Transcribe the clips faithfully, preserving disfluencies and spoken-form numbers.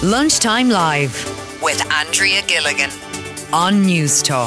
Lunchtime Live with Andrea Gilligan on News Talk.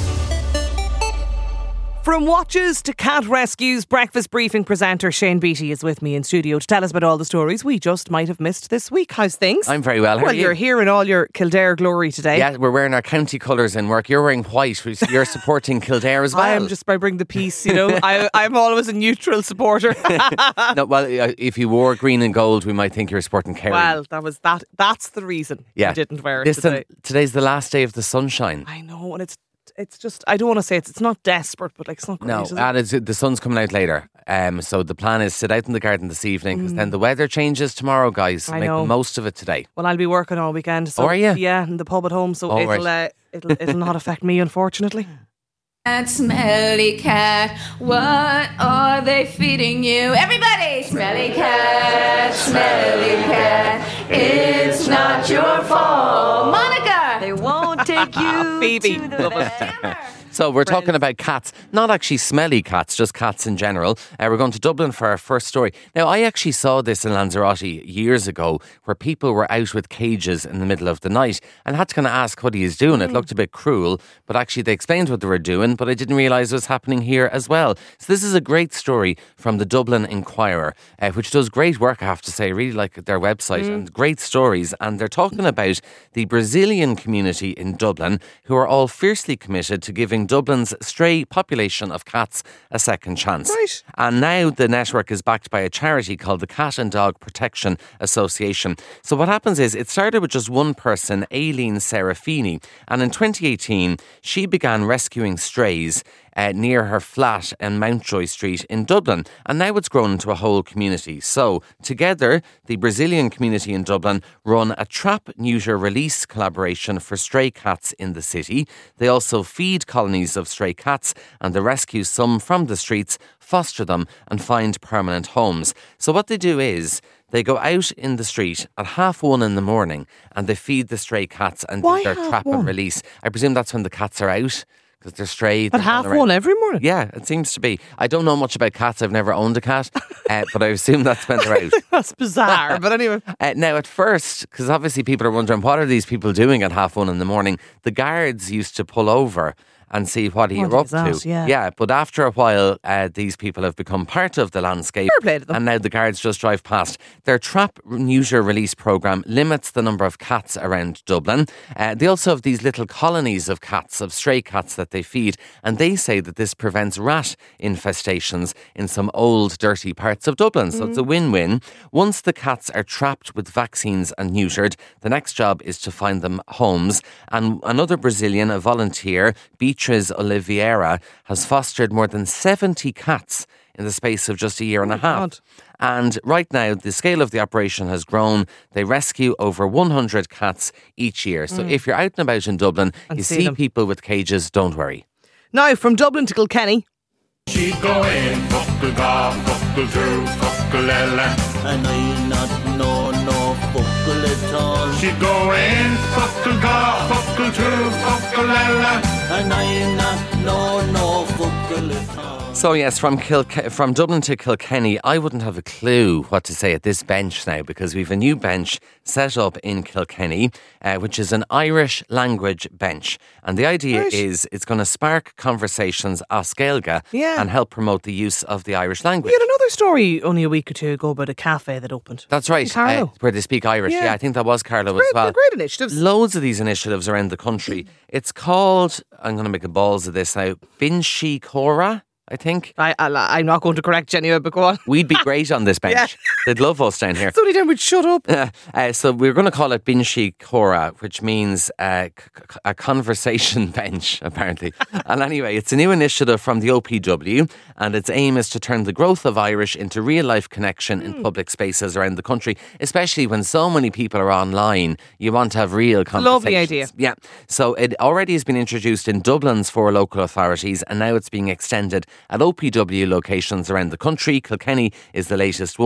From watches to cat rescues, breakfast briefing presenter Shane Beattie is with me in studio to tell us about all the stories we just might have missed this week. How's things? I'm very well. How well, are you? You're here in all your Kildare glory today. Yeah, we're wearing our county colours in work. You're wearing white. You're supporting Kildare as well. I am just by bringing the peace, you know. I, I'm always a neutral supporter. No, well, uh, if you wore green and gold, we might think you were supporting Kerry. Well, that was that. That's the reason yeah. I didn't wear it Listen, today. Today's the last day of the sunshine. I know, and it's it's just, I don't want to say it's it's not desperate, but like it's not great. No, is it? and it's, the sun's coming out later. Um, so the plan is sit out in the garden this evening because mm. then the weather changes tomorrow, guys. I Make know. the most of it today. Well, I'll be working all weekend. So oh, are you? Yeah, in the pub at home. So oh, it'll, right. uh, it'll it'll not affect me, unfortunately. That smelly cat, what are they feeding you? Everybody! Smelly cat, smelly cat, it's not your fault. Monica! They won't take you Phoebe. to the vet. So we're talking about cats, not actually smelly cats, just cats in general. Uh, we're going to Dublin for our first story. Now, I actually saw this in Lanzarote years ago where people were out with cages in the middle of the night and had to kind of ask what he is doing. Mm. It looked a bit cruel, but actually they explained what they were doing, but I didn't realise it was happening here as well. So this is a great story from the Dublin Inquirer, uh, which does great work, I have to say. I really like their website mm. and great stories. And they're talking about the Brazilian community in Dublin who are all fiercely committed to giving Dublin's stray population of cats a second chance. Right. And now the network is backed by a charity called the Cat and Dog Protection Association. So what happens is it started with just one person, Aileen Serafini, and in twenty eighteen she began rescuing strays Uh, near her flat in Mountjoy Street in Dublin, and now it's grown into a whole community. So together the Brazilian community in Dublin run a trap, neuter, release collaboration for stray cats in the city. They also feed colonies of stray cats and they rescue some from the streets, foster them and find permanent homes. So what they do is they go out in the street at half one in the morning and they feed the stray cats and Why do their half trap one? and release. I presume that's when the cats are out. Because they're stray. At half one every morning? Yeah, it seems to be. I don't know much about cats. I've never owned a cat. uh, but I assume that's when they're out. That's bizarre. But anyway. Uh, now, at first, because obviously people are wondering, what are these people doing at half one in the morning? The guards used to pull over and see what you're up that, to. Yeah. yeah, but after a while, uh, these people have become part of the landscape. Fair play to them. And now the guards just drive past. Their trap, neuter, release programme limits the number of cats around Dublin. Uh, they also have these little colonies of cats, of stray cats that they feed. And they say that this prevents rat infestations in some old, dirty parts of Dublin. So mm. it's a win-win. Once the cats are trapped with vaccines and neutered, the next job is to find them homes. And another Brazilian, a volunteer, Beatriz Oliveira, has fostered more than seventy cats in the space of just a year and a half. God. And right now, the scale of the operation has grown. They rescue over one hundred cats each year. So mm. if you're out and about in Dublin, and you see, see them. people with cages, don't worry. Now, from Dublin to Kilkenny. She go in, fuckle ga, fuckle do, fuckle ella. And I not know no fuckle at all. She go in, fuckle ga, fuckle do, fuckle ella. And I not know no fuckle at all. So yes, from Kilke- from Dublin to Kilkenny, I wouldn't have a clue what to say at this bench now because we've a new bench set up in Kilkenny, uh, which is an Irish language bench. And the idea Right. is it's going to spark conversations as Gaeilge Yeah. and help promote the use of the Irish language. We had another story only a week or two ago about a cafe that opened. That's right, In Carlow. uh, where they speak Irish. Yeah. Yeah, I think that was Carlow Great, as well. they're great initiatives. Loads of these initiatives around the country. It's called, I'm going to make a balls of this now, Binshi Cora, I think. I, I, I'm not going to correct you anyway, but go on. We'd be great on this bench. Yeah. They'd love us down here. It's the only time we'd shut up. Uh, uh, so we're going to call it Binshi Cora, which means uh, c- a conversation bench, apparently. And anyway, it's a new initiative from the O P W, and its aim is to turn the growth of Irish into real-life connection in public spaces around the country, especially when so many people are online. You want to have real conversations. Lovely idea. Yeah. So it already has been introduced in Dublin's four local authorities, and now it's being extended at O P W locations around the country. Kilkenny is the latest one.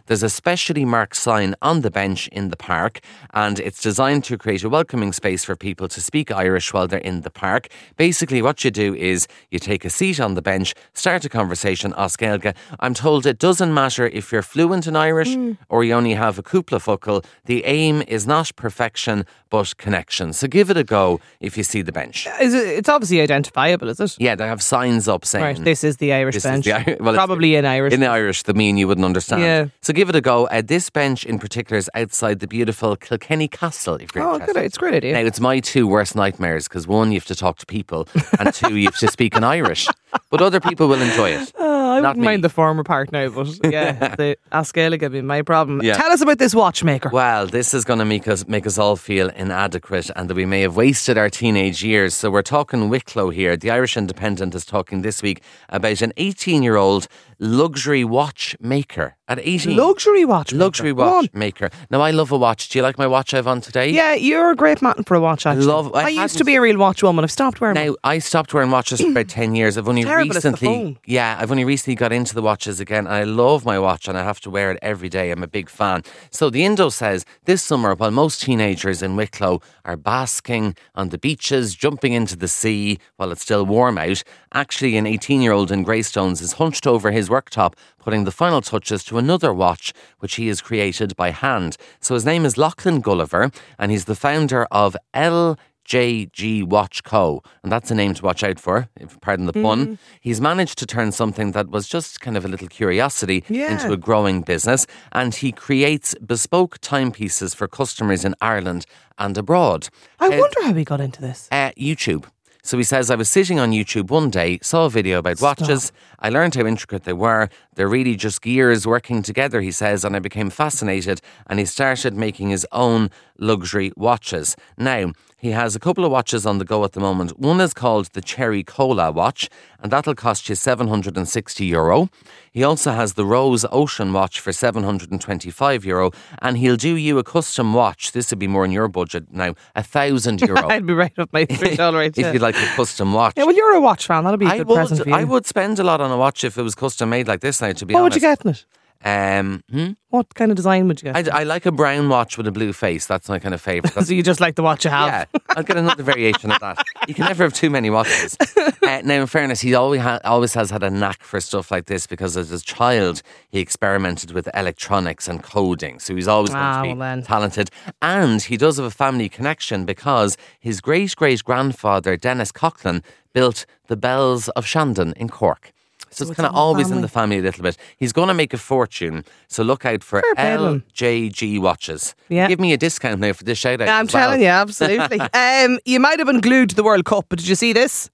There's a specially marked sign on the bench in the park, and it's designed to create a welcoming space for people to speak Irish while they're in the park. Basically, what you do is you take a seat on the bench, start a conversation, as Gaeilge. I'm told it doesn't matter if you're fluent in Irish mm. or you only have a cúpla focal. The aim is not perfection, but connection. So give it a go if you see the bench. Is it, it's obviously identifiable, is it? Yeah, they have signs up saying... Right, this is the Irish this bench. Is the, well, Probably in Irish. In Irish, the mean you wouldn't understand. Yeah. So give it a go. Uh, this bench in particular is outside the beautiful Kilkenny Castle, if you're Oh, interested. good, it's a great idea. Now, it's my two worst nightmares, because one, you have to talk to people, and two, you have to speak in Irish. But other people will enjoy it. Oh, I Not wouldn't me. mind the former part now, but yeah, the As Gaeilge be my problem. Yeah. Tell us about this watchmaker. Well, this is going to make us make us all feel inadequate and that we may have wasted our teenage years. So we're talking Wicklow here. The Irish Independent is talking this week about an eighteen-year-old luxury watchmaker. At eighteen. Luxury watchmaker. Luxury Go on. watchmaker. Now, I love a watch. Do you like my watch I've on today? Yeah, you're a great man for a watch, actually. love- I I, used hadn't- to be a real watch woman. I've stopped wearing Now, them. I stopped wearing watches for about ten years. I've only Terrible, it's the recently, phone. yeah, I've only recently got into the watches again. And I love my watch and I have to wear it every day. I'm a big fan. So the Indo says this summer, while most teenagers in Wicklow are basking on the beaches, jumping into the sea while it's still warm out, actually an eighteen-year-old in Greystones is hunched over his worktop, putting the final touches to another watch which he has created by hand. So his name is Lachlan Gulliver, and he's the founder of L J G Watch Co. And that's a name to watch out for, if pardon the pun. Mm. He's managed to turn something that was just kind of a little curiosity Yeah. into a growing business. And he creates bespoke timepieces for customers in Ireland and abroad. I Uh, wonder how we got into this. uh, YouTube. So he says, I was sitting on YouTube one day, saw a video about watches. I learned how intricate they were. They're really just gears working together, he says, and I became fascinated. And he started making his own luxury watches. Now, he has a couple of watches on the go at the moment. One is called the Cherry Cola watch, and that'll cost you seven hundred sixty euro. He also has the Rose Ocean watch for seven hundred twenty-five euro, and he'll do you a custom watch. This would be more in your budget now, a thousand euro. I'd be right up my street, all right. If yeah. you'd like a custom watch. Yeah, well, you're a watch fan. That'll be a I good would, present for you. I would spend a lot on a watch if it was custom made like this now, to be What would honest. you get in it? Um, hmm? What kind of design would you get? I, I like a brown watch with a blue face. That's my kind of favourite. So you just like the watch you have? Yeah, I'll get another variation of that. You can never have too many watches. Uh, now, in fairness, he always, ha- always has had a knack for stuff like this because as a child, he experimented with electronics and coding. So he's always Ah, going to be well then. talented. And he does have a family connection because his great-great-grandfather, Dennis Coughlin, built the Bells of Shandon in Cork. So, So it's it's kind of in the always in family. the family a little bit. He's going to make a fortune, so look out for Fair play to him. L J G watches. Yeah. Give me a discount now for this shout out. Yeah, I'm as well. telling you, absolutely. um, you might have been glued to the World Cup, but did you see this?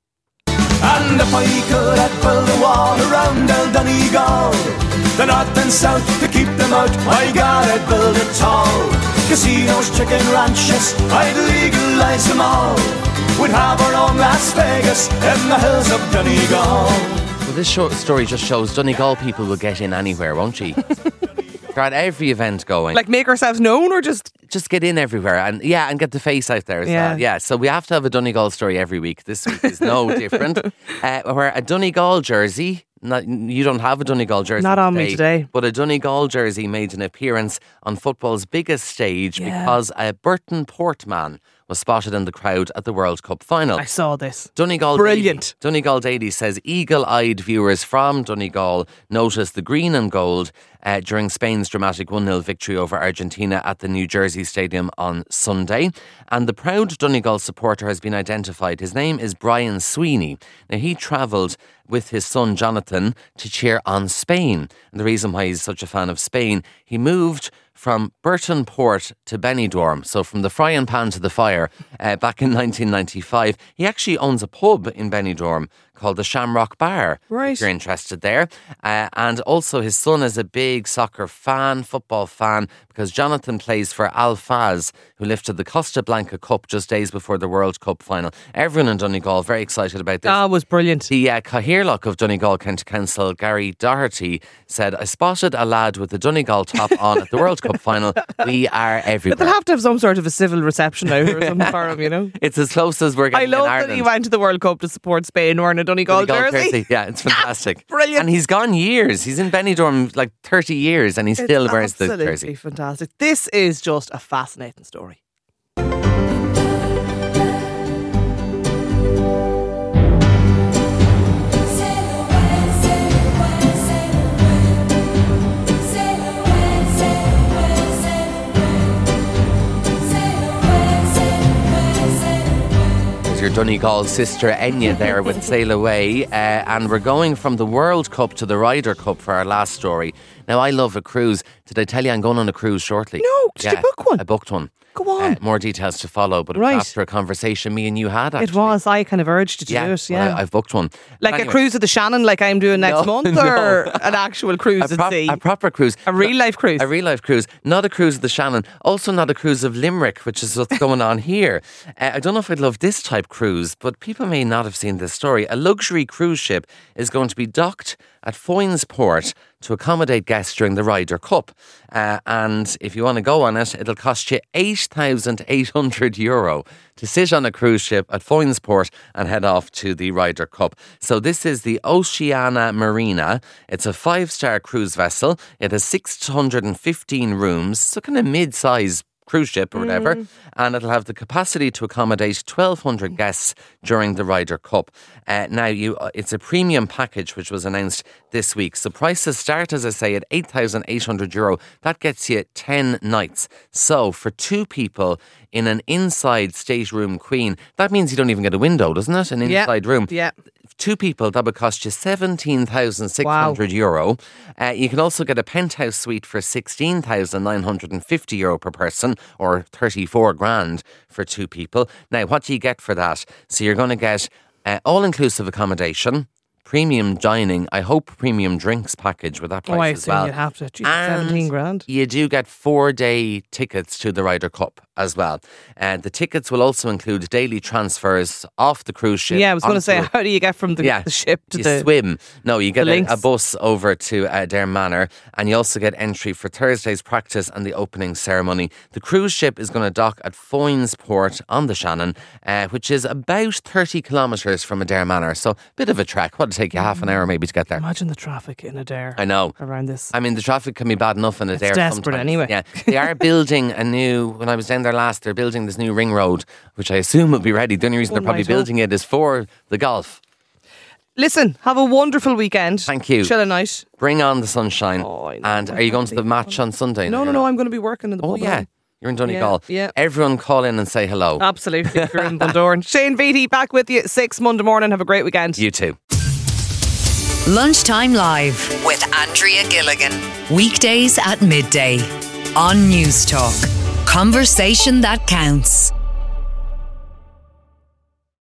And if I could, I'd build a wall around El Donegal, the north and south to keep them out. My God, I'd build it tall. Casinos, chicken ranches, I'd legalise them all. We'd have our own Las Vegas in the hills of Donegal. Well, this short story just shows Donegal people will get in anywhere, won't she? They're at every event going. Like make ourselves known or just... just get in everywhere and yeah, and get the face out there as Yeah. well. Yeah, so we have to have a Donegal story every week. This week is no different. Uh, where a Donegal jersey, not, you don't have a Donegal jersey Not on me today. but a Donegal jersey made an appearance on football's biggest stage Yeah. because a Burton Port man was spotted in the crowd at the World Cup final. I saw this. Donegal Brilliant. Daily, Donegal Daily says eagle-eyed viewers from Donegal noticed the green and gold uh, during Spain's dramatic one nil victory over Argentina at the New Jersey Stadium on Sunday. And the proud Donegal supporter has been identified. His name is Brian Sweeney. Now, he travelled with his son Jonathan to cheer on Spain. And the reason why he's such a fan of Spain, he moved from Burton Port to Benidorm, so from the frying pan to the fire, uh, back in nineteen ninety-five. He actually owns a pub in Benidorm called the Shamrock Bar, Right. if you're interested there. Uh, and also his son is a big soccer fan, football fan, because Jonathan plays for Al Faz, who lifted the Costa Blanca Cup just days before the World Cup final. Everyone in Donegal very excited about this. Ah, it was brilliant. The uh, Cathaoirleach of Donegal County Council, Gary Doherty, said, I spotted a lad with the Donegal top on at the World Cup final. We are But everywhere. they'll have to have some sort of a civil reception out or something for him, you know? It's as close as we're I getting in love Ireland. that he went to the World Cup to support Spain, wearing a Donegal, Donegal jersey. Yeah, it's fantastic. Brilliant. And he's gone years. He's in Benidorm like thirty years and he still It's wears the absolutely jersey. fantastic. This is just a fascinating story. Your Donegal sister Enya there with Sail Away, uh, and we're going from the World Cup to the Ryder Cup for our last story. Now, I love a cruise. Did I tell you I'm going on a cruise shortly? No, did you book one? I booked one. Go on. Uh, more details to follow, but it Right. was after a conversation me and you had, actually. It was. I kind of urged you to Yeah, do it. well, Yeah. I, I've booked one. like Anyway, a cruise of the Shannon, like I'm doing next No, month, no. or an actual cruise a, at prop- sea? a proper cruise. A real life cruise. A real life cruise. Not a cruise of the Shannon. Also not a cruise of Limerick, which is what's going on here. Uh, I don't know if I'd love this type cruise, but people may not have seen this story. A luxury cruise ship is going to be docked at Foynes Port to accommodate guests during the Ryder Cup. Uh, and if you want to go on it, it'll cost you eight thousand eight hundred euro to sit on a cruise ship at Foynes Port and head off to the Ryder Cup. So this is the Oceana Marina. It's a five-star cruise vessel. It has six hundred fifteen rooms, so kind of mid-size cruise ship or whatever, mm. and it'll have the capacity to accommodate twelve hundred guests during the Ryder Cup. Uh, now, you, uh, it's a premium package which was announced this week. So prices start, as I say, at eight thousand eight hundred euro. That gets you ten nights. So for two people in an inside stateroom queen, that means you don't even get a window, doesn't it? An inside yeah. room. Yeah. Two people, that would cost you seventeen thousand six hundred wow. euro. Uh, you can also get a penthouse suite for sixteen thousand nine hundred fifty euro per person, or thirty-four grand for two people. Now, what do you get for that? So you're going to get uh, all-inclusive accommodation, premium dining, I hope premium drinks package with that price oh, I as well. You'd have to. Jeez, seventeen grand. You do get four-day tickets to the Ryder Cup as well. And uh, the tickets will also include daily transfers off the cruise ship. Yeah, I was going to say, how do you get from the, yeah, the ship to you the... swim. No, you get a, links. a bus over to uh, Dare Manor, and you also get entry for Thursday's practice and the opening ceremony. The cruise ship is going to dock at Foynes Port on the Shannon, uh, which is about thirty kilometres from Adare Manor. So a bit of a trek. What'll take you half an hour maybe to get there? Imagine the traffic in Adare. I know. Around this. I mean, the traffic can be bad enough in Adare. It's desperate sometimes. anyway. Yeah, they are building a new, when I was down there last, they're building this new ring road, which I assume will be ready. The only reason Oh, they're probably right, building it is for the golf. Listen, have a wonderful weekend. Thank you. Chill a night. Bring on the sunshine. Oh, I know. And are you going to the match on Sunday? No, no, no. I'm going to be working in the Oh, pub. yeah. You're in Donegal. Yeah, yeah. Everyone call in and say hello. Absolutely. If you're in Bundoran. Shane Beattie back with you at six Monday morning. Have a great weekend. You too. Lunchtime Live with Andrea Gilligan. Weekdays at midday on News Talk. Conversation that counts.